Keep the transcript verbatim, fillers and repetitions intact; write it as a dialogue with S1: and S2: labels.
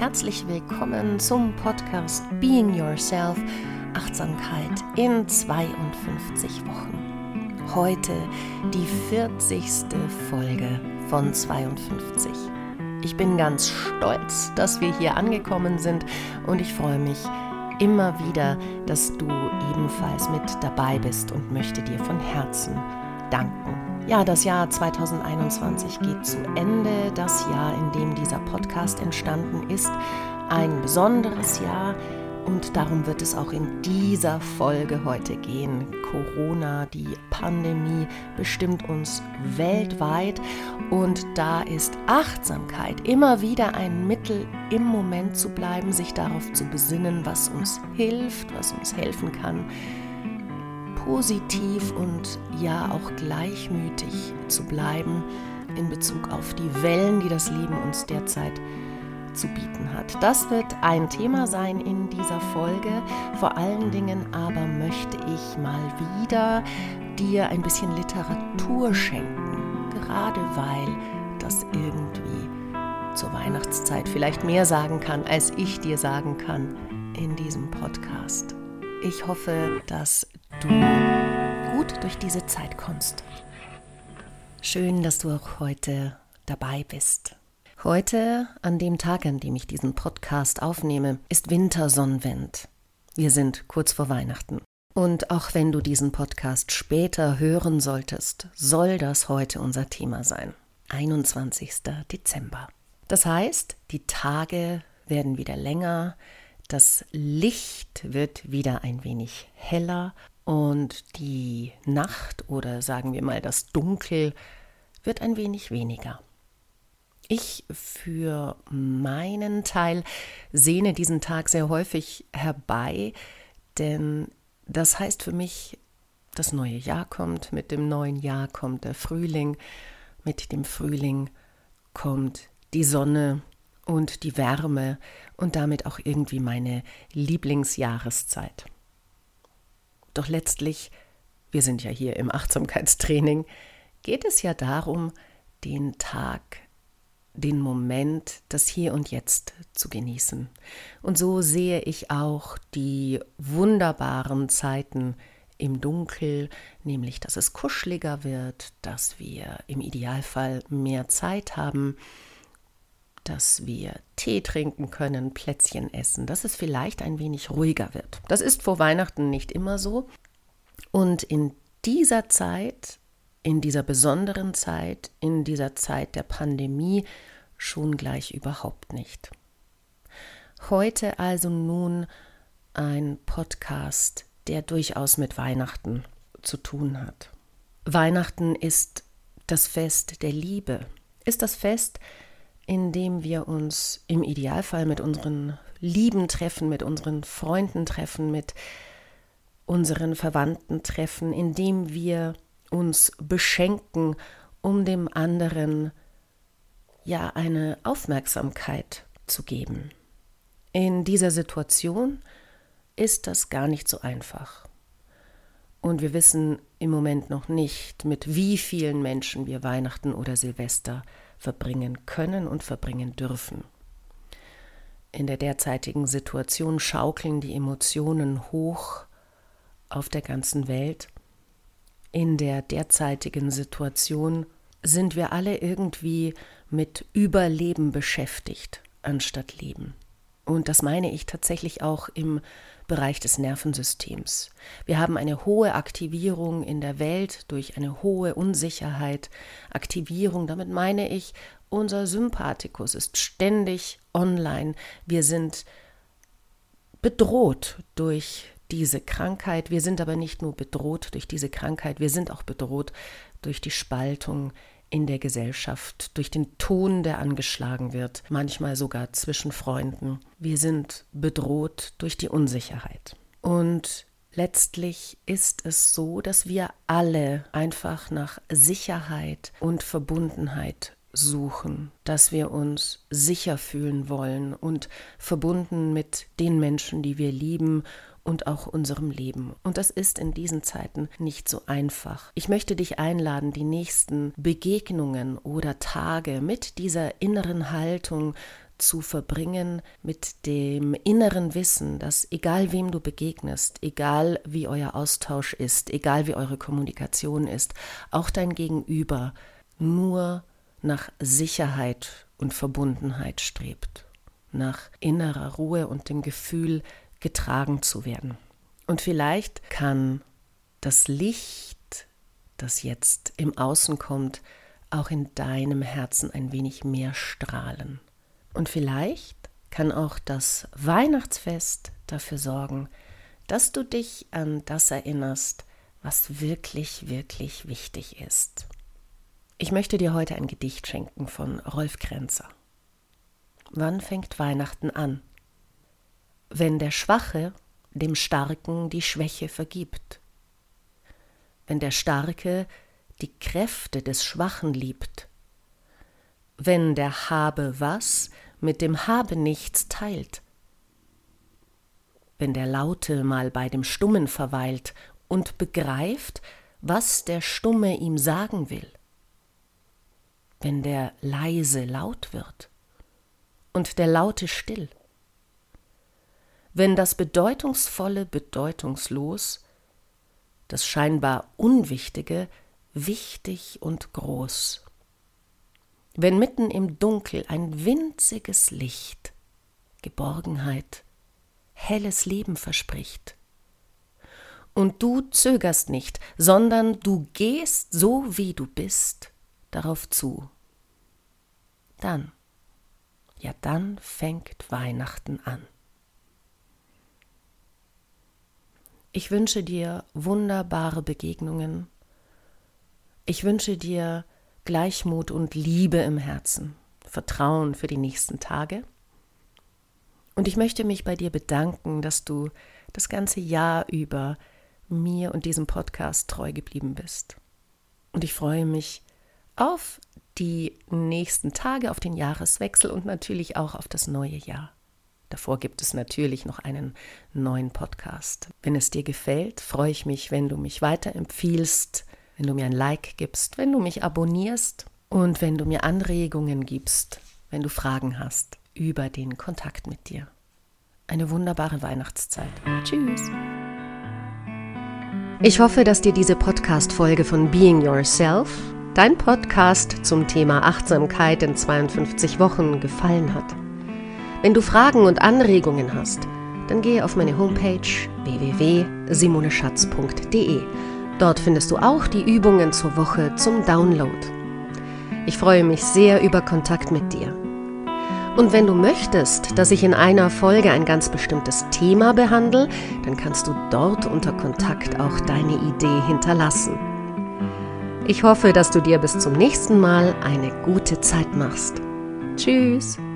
S1: herzlich willkommen zum Podcast Being Yourself – Achtsamkeit in zweiundfünfzig Wochen. Heute die vierzigste Folge von zweiundfünfzig. Ich bin ganz stolz, dass wir hier angekommen sind und ich freue mich immer wieder, dass du ebenfalls mit dabei bist und möchte dir von Herzen danken. Ja, das Jahr zweitausendeinundzwanzig geht zu Ende. Das Jahr, in dem dieser Podcast entstanden ist, ein besonderes Jahr und darum wird es auch in dieser Folge heute gehen. Corona, die Pandemie bestimmt uns weltweit und da ist Achtsamkeit immer wieder ein Mittel, im Moment zu bleiben, sich darauf zu besinnen, was uns hilft, was uns helfen kann, positiv und ja auch gleichmütig zu bleiben in Bezug auf die Wellen, die das Leben uns derzeit zu bieten hat. Das wird ein Thema sein in dieser Folge. Vor allen Dingen aber möchte ich mal wieder dir ein bisschen Literatur schenken, gerade weil das irgendwie zur Weihnachtszeit vielleicht mehr sagen kann, als ich dir sagen kann in diesem Podcast. Ich hoffe, dass du gut durch diese Zeit kommst. Schön, dass du auch heute dabei bist. Heute, an dem Tag, an dem ich diesen Podcast aufnehme, ist Wintersonnenwend. Wir sind kurz vor Weihnachten. Und auch wenn du diesen Podcast später hören solltest, soll das heute unser Thema sein. einundzwanzigster Dezember. Das heißt, die Tage werden wieder länger, das Licht wird wieder ein wenig heller und die Nacht oder sagen wir mal das Dunkel wird ein wenig weniger. Ich für meinen Teil sehne diesen Tag sehr häufig herbei, denn das heißt für mich, das neue Jahr kommt, mit dem neuen Jahr kommt der Frühling, mit dem Frühling kommt die Sonne und die Wärme und damit auch irgendwie meine Lieblingsjahreszeit. Doch letztlich, wir sind ja hier im Achtsamkeitstraining, geht es ja darum, den Tag, den Moment, das Hier und Jetzt zu genießen. Und so sehe ich auch die wunderbaren Zeiten im Dunkel, nämlich dass es kuscheliger wird, dass wir im Idealfall mehr Zeit haben, dass wir Tee trinken können, Plätzchen essen, dass es vielleicht ein wenig ruhiger wird. Das ist vor Weihnachten nicht immer so. Und in dieser Zeit, in dieser besonderen Zeit, in dieser Zeit der Pandemie schon gleich überhaupt nicht. Heute also nun ein Podcast, der durchaus mit Weihnachten zu tun hat. Weihnachten ist das Fest der Liebe, ist das Fest, in dem wir uns im Idealfall mit unseren Lieben treffen, mit unseren Freunden treffen, mit unseren Verwandten treffen, in dem wir uns beschenken, um dem anderen ja eine Aufmerksamkeit zu geben. In dieser Situation ist das gar nicht so einfach. Und wir wissen im Moment noch nicht, mit wie vielen Menschen wir Weihnachten oder Silvester verbringen können und verbringen dürfen. In der derzeitigen Situation schaukeln die Emotionen hoch auf der ganzen Welt. In der derzeitigen Situation sind wir alle irgendwie mit Überleben beschäftigt, anstatt Leben. Und das meine ich tatsächlich auch im Bereich des Nervensystems. Wir haben eine hohe Aktivierung in der Welt durch eine hohe Unsicherheit. Aktivierung, damit meine ich, unser Sympathikus ist ständig online. Wir sind bedroht durch diese Krankheit. Wir sind aber nicht nur bedroht durch diese Krankheit, wir sind auch bedroht durch die Spaltung in der Gesellschaft, durch den Ton, der angeschlagen wird, manchmal sogar zwischen Freunden. Wir sind bedroht durch die Unsicherheit. Und letztlich ist es so, dass wir alle einfach nach Sicherheit und Verbundenheit suchen, dass wir uns sicher fühlen wollen und verbunden mit den Menschen, die wir lieben und auch unserem Leben. Und das ist in diesen Zeiten nicht so einfach. Ich möchte dich einladen, die nächsten Begegnungen oder Tage mit dieser inneren Haltung zu verbringen mit dem inneren Wissen, dass egal wem du begegnest, egal wie euer Austausch ist, egal wie eure Kommunikation ist, auch dein Gegenüber nur nach Sicherheit und Verbundenheit strebt, nach innerer Ruhe und dem Gefühl, getragen zu werden. Und vielleicht kann das Licht, das jetzt im Außen kommt, auch in deinem Herzen ein wenig mehr strahlen. Und vielleicht kann auch das Weihnachtsfest dafür sorgen, dass du dich an das erinnerst, was wirklich, wirklich wichtig ist. Ich möchte dir heute ein Gedicht schenken von Rolf Kränzer. Wann fängt Weihnachten an? Wenn der Schwache dem Starken die Schwäche vergibt. Wenn der Starke die Kräfte des Schwachen liebt. Wenn der Habe-was mit dem Habe-nichts teilt. Wenn der Laute mal bei dem Stummen verweilt und begreift, was der Stumme ihm sagen will. Wenn der Leise laut wird und der Laute still. Wenn das Bedeutungsvolle bedeutungslos, das scheinbar Unwichtige wichtig und groß. Wenn mitten im Dunkel ein winziges Licht Geborgenheit, helles Leben verspricht. Und du zögerst nicht, sondern du gehst, so wie du bist, darauf zu. Dann, ja dann fängt Weihnachten an. Ich wünsche dir wunderbare Begegnungen. Ich wünsche dir Gleichmut und Liebe im Herzen, Vertrauen für die nächsten Tage. Und ich möchte mich bei dir bedanken, dass du das ganze Jahr über mir und diesem Podcast treu geblieben bist. Und ich freue mich auf die nächsten Tage, auf den Jahreswechsel und natürlich auch auf das neue Jahr. Davor gibt es natürlich noch einen neuen Podcast. Wenn es dir gefällt, freue ich mich, wenn du mich weiterempfiehlst, wenn du mir ein Like gibst, wenn du mich abonnierst und wenn du mir Anregungen gibst, wenn du Fragen hast über den Kontakt mit dir. Eine wunderbare Weihnachtszeit. Tschüss. Ich hoffe, dass dir diese Podcast-Folge von Being Yourself, dein Podcast zum Thema Achtsamkeit in zweiundfünfzig Wochen, gefallen hat. Wenn du Fragen und Anregungen hast, dann gehe auf meine Homepage w w w punkt simone schatz punkt d e. Dort findest du auch die Übungen zur Woche zum Download. Ich freue mich sehr über Kontakt mit dir. Und wenn du möchtest, dass ich in einer Folge ein ganz bestimmtes Thema behandle, dann kannst du dort unter Kontakt auch deine Idee hinterlassen. Ich hoffe, dass du dir bis zum nächsten Mal eine gute Zeit machst. Tschüss!